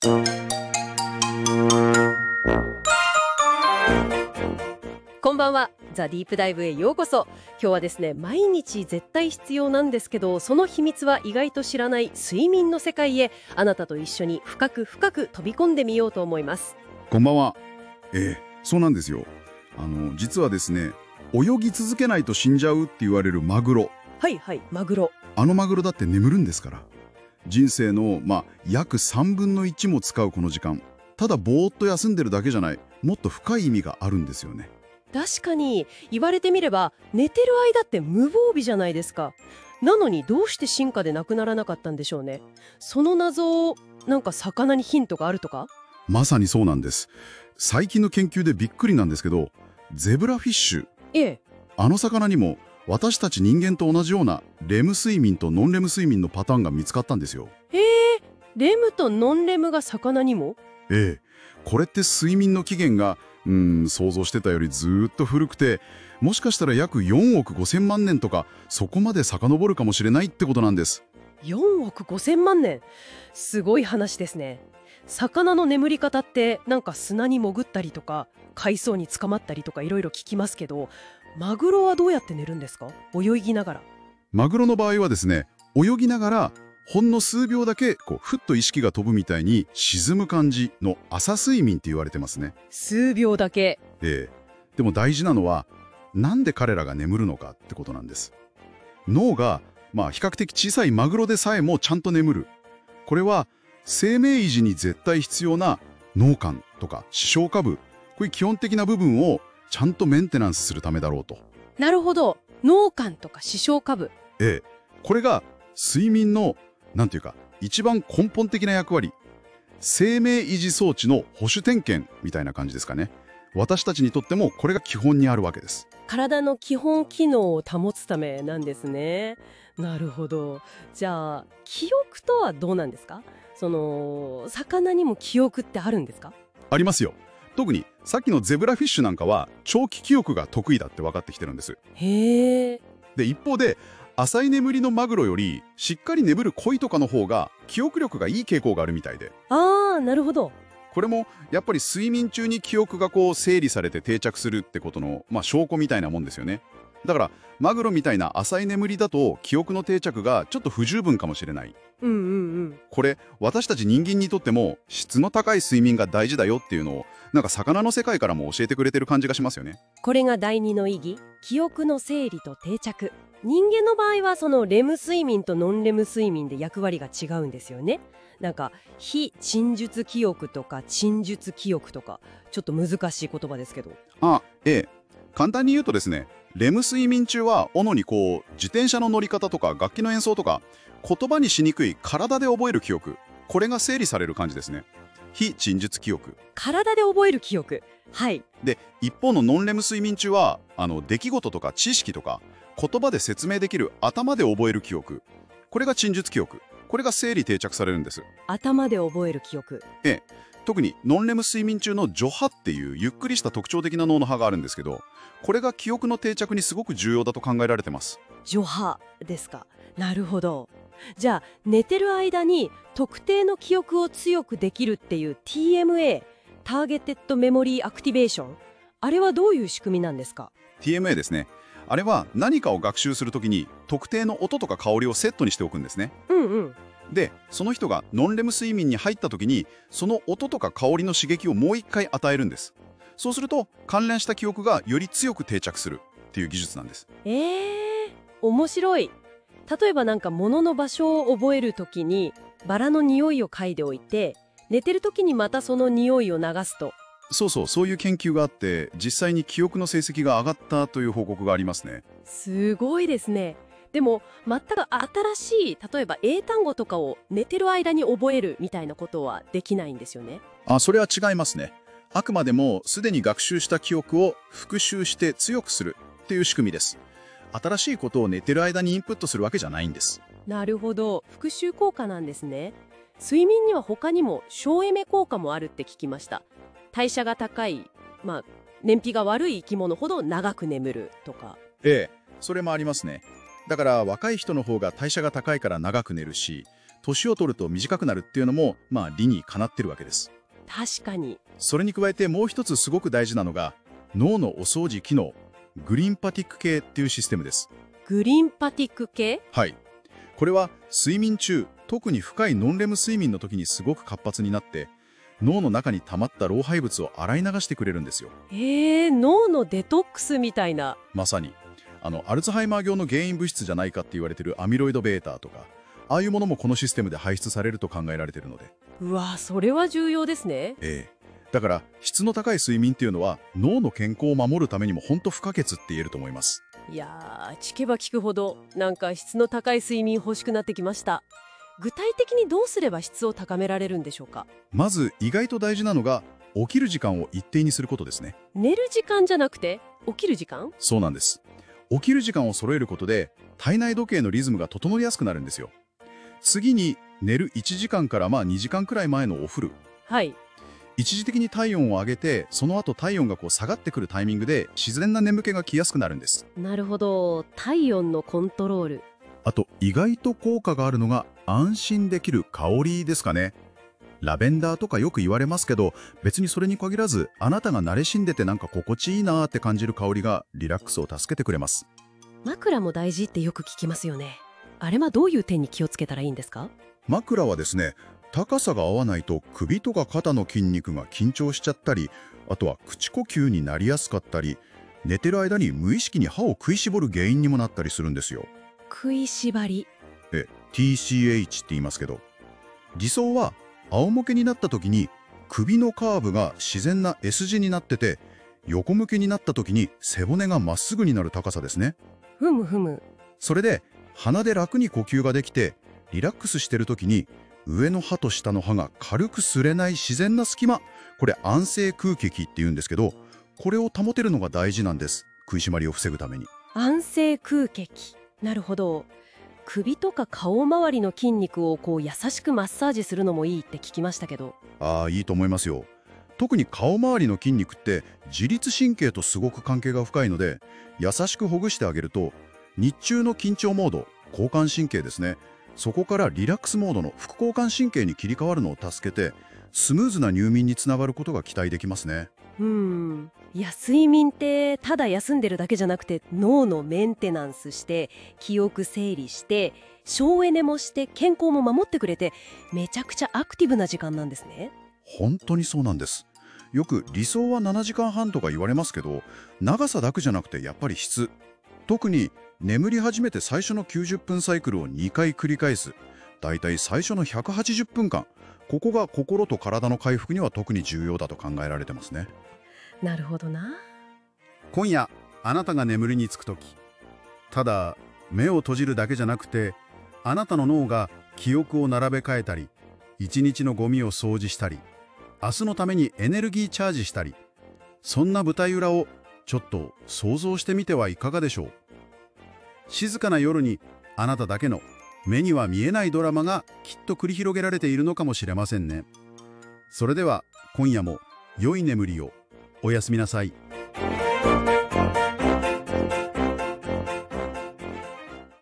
こんばんは。ザ・ディープダイブへようこそ。今日はですね、毎日絶対必要なんですけど、その秘密は意外と知らない睡眠の世界へ、あなたと一緒に深く深く飛び込んでみようと思います。 こんばんは。そうなんですよ。実はですね、泳ぎ続けないと死んじゃうって言われるマグロ。 はいはい、マグロ。 あのマグロだって眠るんですから。人生の、約3分の1も使うこの時間。ただぼーっと休んでるだけじゃない、もっと深い意味があるんですよね。 確かに、言われてみれば、寝てる間って無防備じゃないですか。なのにどうして進化でなくならなかったんでしょうね。その謎、なんか魚にヒントがあるとか？ まさにそうなんです。最近の研究でびっくりなんですけど、ゼブラフィッシュ。 ええ。 あの魚にも私たち人間と同じようなレム睡眠とノンレム睡眠のパターンが見つかったんですよ。 レムとノンレムが魚にも？ これって睡眠の起源が想像してたよりずーっと古くて、もしかしたら約4億5千万年とかそこまで遡るかもしれないってことなんです。 4億5千万年。すごい話ですね。魚の眠り方ってなんか砂に潜ったりとか海藻に捕まったりとかいろいろ聞きますけど、マグロはどうやって寝るんですか？泳ぎながら。 マグロの場合はですね、泳ぎながらほんの数秒だけふっと意識が飛ぶみたいに沈む感じの浅睡眠って言われてますね。 数秒だけ。 でも大事なのは、なんで彼らが眠るのかってことなんです。脳が比較的小さいマグロでさえもちゃんと眠る。これは生命維持に絶対必要な脳幹とか視床下部、こういう基本的な部分をちゃんとメンテナンスするためだろうと。 なるほど。脳幹とか視床下部。 これが睡眠のなんていうか一番根本的な役割、生命維持装置の保守点検みたいな感じですかね。私たちにとってもこれが基本にあるわけです。 体の基本機能を保つためなんですね。なるほど。じゃあ記憶とはどうなんですか？魚にも記憶ってあるんですか？ ありますよ。特にさっきのゼブラフィッシュなんかは長期記憶が得意だって分かってきてるんです。 へえ。 で一方で浅い眠りのマグロよりしっかり眠るコイとかの方が記憶力がいい傾向があるみたいで、 なるほど。 これもやっぱり睡眠中に記憶が整理されて定着するってことの、証拠みたいなもんですよね。だからマグロみたいな浅い眠りだと記憶の定着がちょっと不十分かもしれない。これ私たち人間にとっても質の高い睡眠が大事だよっていうのをなんか魚の世界からも教えてくれてる感じがしますよね。 これが第二の意義、記憶の整理と定着。人間の場合はそのレム睡眠とノンレム睡眠で役割が違うんですよね。なんか非沈述記憶とか沈述記憶とか、ちょっと難しい言葉ですけど。 簡単に言うとですね、レム睡眠中は主に自転車の乗り方とか楽器の演奏とか言葉にしにくい体で覚える記憶、これが整理される感じですね。非沈述記憶。 体で覚える記憶。はい。 で一方のノンレム睡眠中は出来事とか知識とか言葉で説明できる頭で覚える記憶、これが沈述記憶。これが整理定着されるんです。 頭で覚える記憶。 特にノンレム睡眠中の序波っていうゆっくりした特徴的な脳の波があるんですけど、これが記憶の定着にすごく重要だと考えられてます。 序波ですか。なるほど。じゃあ寝てる間に特定の記憶を強くできるっていう TMA、 ターゲテッドメモリーアクティベーション、あれはどういう仕組みなんですか？ TMA ですね。あれは何かを学習するときに特定の音とか香りをセットにしておくんですね。でその人がノンレム睡眠に入った時にその音とか香りの刺激をもう一回与えるんです。そうすると関連した記憶がより強く定着するっていう技術なんです。 面白い。例えばなんか物の場所を覚える時にバラの匂いを嗅いでおいて、寝てる時にまたその匂いを流すと。 そういう研究があって実際に記憶の成績が上がったという報告がありますね。 すごいですね。でも全く新しい、例えば英単語とかを寝てる間に覚えるみたいなことはできないんですよね。 それは違いますね。あくまでもすでに学習した記憶を復習して強くするっていう仕組みです。新しいことを寝てる間にインプットするわけじゃないんです。 なるほど、復習効果なんですね。睡眠には他にも省エネ効果もあるって聞きました。代謝が高い、燃費が悪い生き物ほど長く眠るとか。 それもありますね。だから若い人の方が代謝が高いから長く寝るし、 年を取ると短くなるっていうのも理にかなってるわけです。 確かに。 それに加えてもう一つすごく大事なのが脳のお掃除機能、グリンパティック系っていうシステムです。 グリンパティック系？ はい。これは睡眠中、特に深いノンレム睡眠の時にすごく活発になって脳の中に溜まった老廃物を洗い流してくれるんですよ。 脳のデトックスみたいな。 まさにアルツハイマー病の原因物質じゃないかって言われてるアミロイド β とか、ああいうものもこのシステムで排出されると考えられているので。 うわ、それは重要ですね。 だから質の高い睡眠っていうのは脳の健康を守るためにも本当不可欠って言えると思います。 いやー、聞けば聞くほどなんか質の高い睡眠欲しくなってきました。具体的にどうすれば質を高められるんでしょうか？ まず意外と大事なのが起きる時間を一定にすることですね。 寝る時間じゃなくて起きる時間？ そうなんです。起きる時間を揃えることで体内時計のリズムが整いやすくなるんですよ。次に寝る1時間から2時間くらい前のお風呂。 はい。 一時的に体温を上げて、その後体温が下がってくるタイミングで自然な眠気が来やすくなるんです。 なるほど。体温のコントロール。 あと意外と効果があるのが安心できる香りですかね。ラベンダーとかよく言われますけど、別にそれに限らずあなたが慣れしんでてなんか心地いいなーって感じる香りがリラックスを助けてくれます。 枕も大事ってよく聞きますよね。あれはどういう点に気をつけたらいいんですか？ 枕はですね、高さが合わないと首とか肩の筋肉が緊張しちゃったり、あとは口呼吸になりやすかったり、寝てる間に無意識に歯を食いしぼる原因にもなったりするんですよ。 食いしばり。 TCH って言いますけど、理想は仰向けになった時に首のカーブが自然な S 字になってて、横向けになった時に背骨がまっすぐになる高さですね。 ふむふむ。 それで鼻で楽に呼吸ができて、リラックスしてる時に上の歯と下の歯が軽く擦れない自然な隙間、これ安静空気器っていうんですけど、これを保てるのが大事なんです。食いしまりを防ぐために。 安静空気器。なるほど。首とか顔周りの筋肉を優しくマッサージするのもいいって聞きましたけど。 いいと思いますよ。特に顔周りの筋肉って自律神経とすごく関係が深いので、優しくほぐしてあげると日中の緊張モード、交感神経ですね、そこからリラックスモードの副交感神経に切り替わるのを助けて、スムーズな入眠につながることが期待できますね。 いや、睡眠ってただ休んでるだけじゃなくて、脳のメンテナンスして記憶整理して省エネもして健康も守ってくれて、めちゃくちゃアクティブな時間なんですね。 本当にそうなんです。よく理想は7時間半とか言われますけど、長さだけじゃなくてやっぱり質。特に眠り始めて最初の90分サイクルを2回繰り返す。だいたい最初の180分間。ここが心と体の回復には特に重要だと考えられてますね。 なるほどな。 今夜あなたが眠りにつくとき、ただ目を閉じるだけじゃなくて、あなたの脳が記憶を並べ替えたり、一日のゴミを掃除したり、明日のためにエネルギーチャージしたり、そんな舞台裏をちょっと想像してみてはいかがでしょう。静かな夜にあなただけの目には見えないドラマがきっと繰り広げられているのかもしれませんね。それでは今夜も良い眠りを。おやすみなさい。